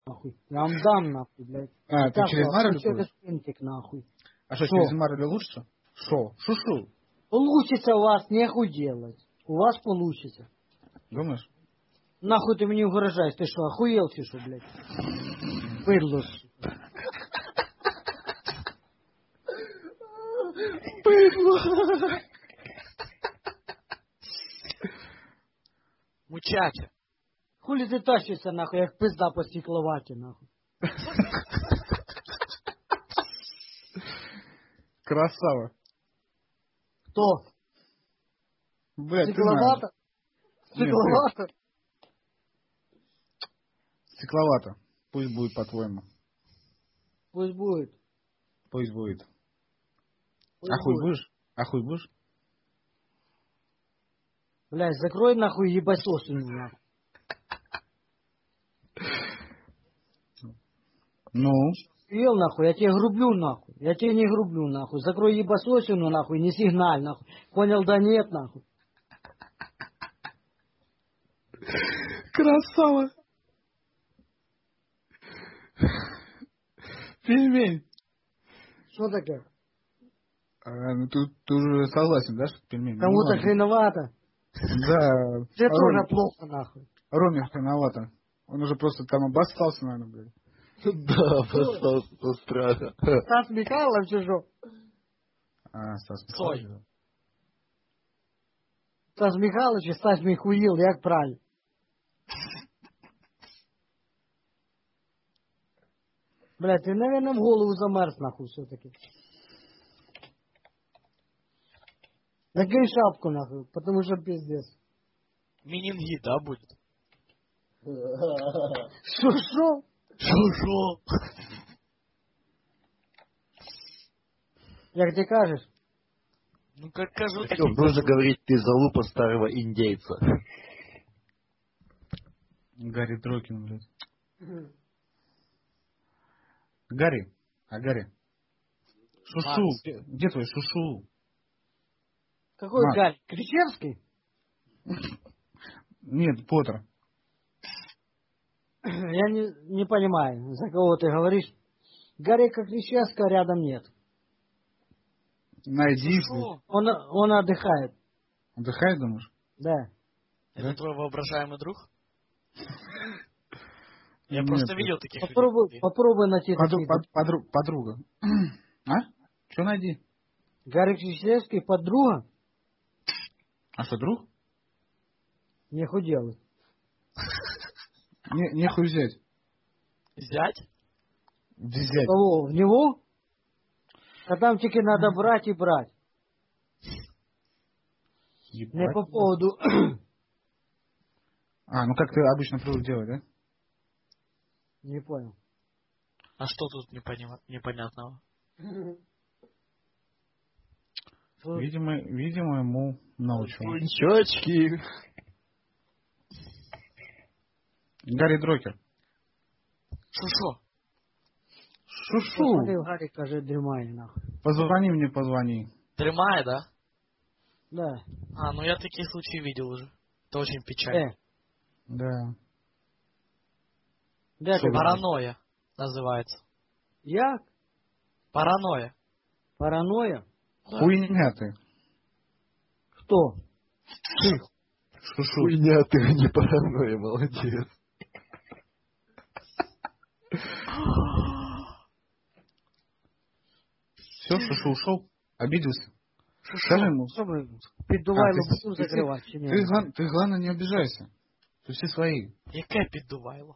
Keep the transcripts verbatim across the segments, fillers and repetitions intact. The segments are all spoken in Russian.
нахуй. Я вам дам, нахуй, блядь. А, ты Так, через Марилю через будешь? пентик, нахуй. А что, Шо? через Марилю лучше? Шо? Шушу. Получится у вас, нехуй делать. У вас получится. Думаешь? Нахуй ты мне угрожаешь? Ты что, охуел ты что, блядь? Быдло, сука. Быдло. Мучача. Хули ты тащишься, нахуй, як пизда по стекловате, нахуй. Красава. Кто? Блядь, ты знаешь. Стекловато? Стекловато? Стекловато. Пусть будет, по-твоему. Пусть будет. Пусть будет. Пусть А хуй будет. будешь? А хуй будешь? Блядь, закрой нахуй ебасосу, нахуй. Ну? Ел нахуй, я тебе грублю нахуй. Я тебе не грублю нахуй. Закрой ебасосину нахуй, не сигналь нахуй. Понял, да нет нахуй. Красава. Пельмень. Что такое? А, ну ты, ты уже согласен, да, что пельмень? Кому-то Ну, хреновато. да. Тебе Роме, тоже плохо нахуй. Роме хреновато. Он уже просто там обоссался, наверное, блядь. Да, обоссался со страха. Стас Михайлов чужой. А, Стас Стой. Михайлович. Стас Михайлович і Стас Михуїл, як правильно? Блядь, ты, наверное, в голову замерз нахуй все-таки. Накинь шапку нахуй, потому что пиздец. Менингит, да, будет? Шо-шо? Шо-шо? Як ти кажеш? Ну, как кажу, так Всё, и нужно кажу. говорить, ты залупа старого индейца. Гарри Дрокин, блядь. Гарри. А, Гарри. Шушу. Макс. Где, где твой Шушу? Какой Макс. Гарри? Кричевский? Нет, Поттер. Я не, не понимаю, за кого ты говоришь. Гарика Кричевского рядом нет. Найди. Шо? Он, он отдыхает. Отдыхает, думаешь? Да. Это Да? твой воображаемый друг? Я Нет, просто видел таких Попробуй, людей. попробуй найти Подру- таких. под- подру- подруга. А? Что найди? Гарик Кричевский подруга? А что, друг? Нехуй делать. Не, нехуй взять. Взять? Взять. Кого? В него? А там таки надо брать и брать. Не Ебать. по поводу... А, ну как ты обычно привык делать, да? Не понял. А что тут непонятно- непонятного? Видимо, видимо, ему научил. Пунчочки. Гарри Дрокер. Шо-шо? Шушу. Посмотри, Гарик, каже, дрімає, нахуй. Позвони мне, позвони. Дремай, да? Да. А, ну я такие случаи видел уже. Это очень печально. Де? Да. Де Що ти? ви? Паранойя называется. Як? Паранойя. Паранойя? Хуйня ты. Хто? Шушу. Хуйня, ты не паранойя, молодец. Все, Шушу ушел? Обиделся? Скажи ему. Що ми? Піддувайло А, ты- буду ты- закривати чи Ты, ні? глав- ты главное не обижайся. Тут все свои. Яке піддувайло?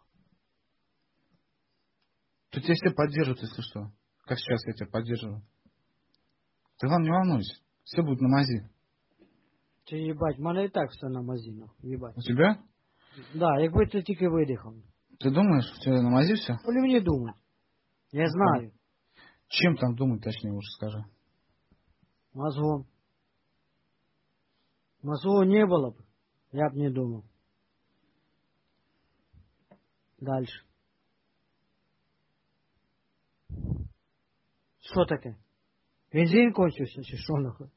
Тут тебя все поддержат, если что. Как сейчас я тебя поддерживаю. Ты главное не волнуйся. Все будет на мази. Чи їбать, в мене і так все на мазі, нахуй, їбать. У тебя? Да, якби ти тільки видихав. Ты думаешь, у тебя на мази все? Коли мені думати? Я знаю. Чем там думать, точнее, лучше скажи. Мозгом. Мозгов не было б, я б не думал. Дальше. Що таке? Бензин кончився, чи що нахуй?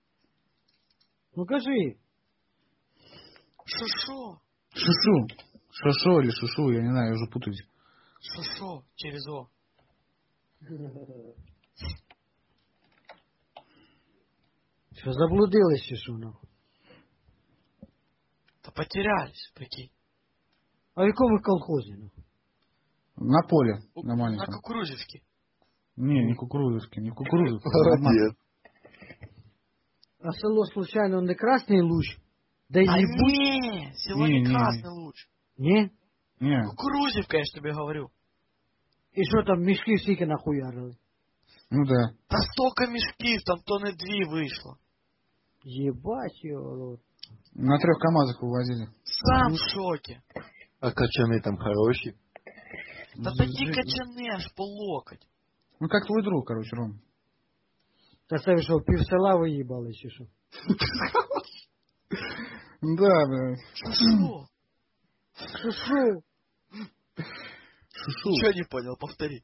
Ну кажи. Шо-шо? Шушу. Шошо или шушу, я не знаю, я уже путаюсь. Шо-шо, через О. Що заблудились чи що, нахуй? Да потерялись, прикинь. А в якому колхозі, нахуй? На поле, У- на На маленьком. Кукурузевке. Не, не кукурузовский, не кукурузовский. Молодец. А село, случайно, не Красний Луч? Да й Да не будь... не, село Не, не не, Красный Луч. Ні? Не, Кукурузевка, я ж тебе говорю. І що там, мішки всіки нахуярили? ну да. Да столько мешків, там тонны дві вийшло. Єбать його рот. На трех КамАЗах увозили. Сам в шоке. А качаны там хорошие. Да З- такі з- качани аж по локоть. Ну как твой друг, короче, Ром. Та це ви що, пів села виїбали чи що? Да, бля. Шо? Що що? Шушу. Ничего не понял, повтори.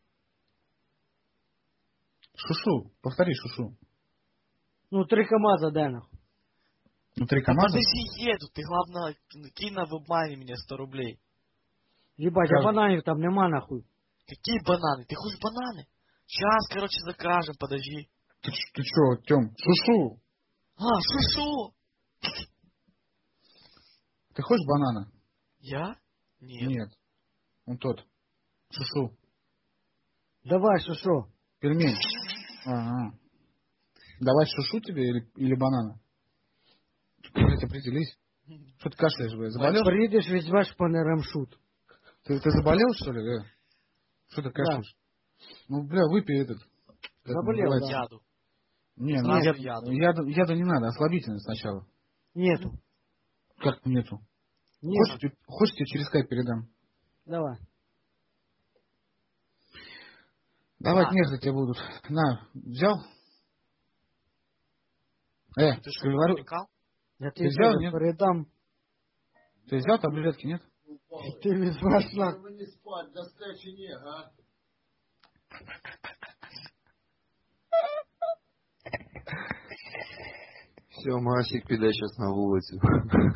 Шушу. Повтори, шушу. Ну, три КамАЗа де нахуй? Ну три Да КамАЗа. подожди, еду, ты главное кинь на вебмане мне сто рублей. Єбать, а Кажуть. бананів там нема нахуй. Какие бананы? Ты хочешь бананы? Сейчас, короче, закажем, подожди. Ты, ч- ты чё, Тём? Шушу. А, шо-шо? Ты хочешь банана? Я? Нет. Нет. Он тот. Шушу. Давай, що що? Пельмень. Ага. Давай шушу тебе или, или банана? Блять, определись. Что ты кашляешь, блядь? Заболел? Приїдеш, візьмеш пане Рамшут. Ты, ты заболел, что ли? Э? Что ты кашляешь? Ну, бля, выпей этот. как Заболел, называется? да. Яду. Не, ну, Сразу яд- яду. яду, яду не надо, ослабительный сначала. Нету. Как нету? Нету. Хочешь, тебе- хочешь, тебе через скайп передам? Давай. Давать А. нехуй тебе будут. На, взял? Э, Ты что, говорю, проникал? Я Ти тобі взяв, зараз ні? передам. ты взял таблетки, нет? Ти візьмеш на... Не спать, до встречи не, а? Все, Масик піде сейчас на вулицю.